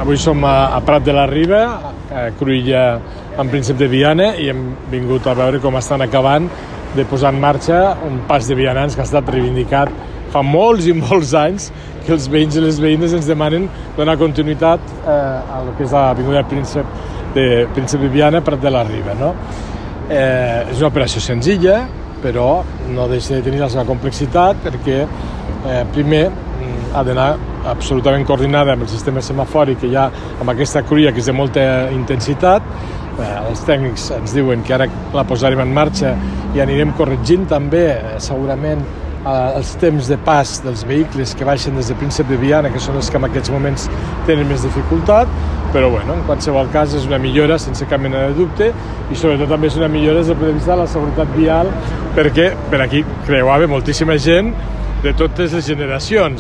Avui som a Prat de la Riba, a Cruïlla, en Príncep de Viana, i hem vingut a veure com estan acabant de posar en marxa un pas de vianants que ha estat reivindicat fa molts i molts anys, que els veïns i les veïnes ens demanen donar continuïtat a lo que és l'avinguda Príncep de Viana, Prat de la Riba. No? És una operació senzilla, però no deixa de tenir la seva complexitat, perquè primer ha d'anar absolutament coordinada amb el sistema semafòric que hi ha amb aquesta cruïlla, que és de molta intensitat. Els tècnics ens diuen que ara la posarem en marxa i anirem corregint també segurament els temps de pas dels vehicles que baixen des de Príncep de Viana, que són els que en aquests moments tenen més dificultat, però bueno, en qualsevol cas és una millora sense cap mena de dubte, i sobretot també és una millora des del punt de vista de la seguretat vial, perquè per aquí creuava moltíssima gent de totes les generacions.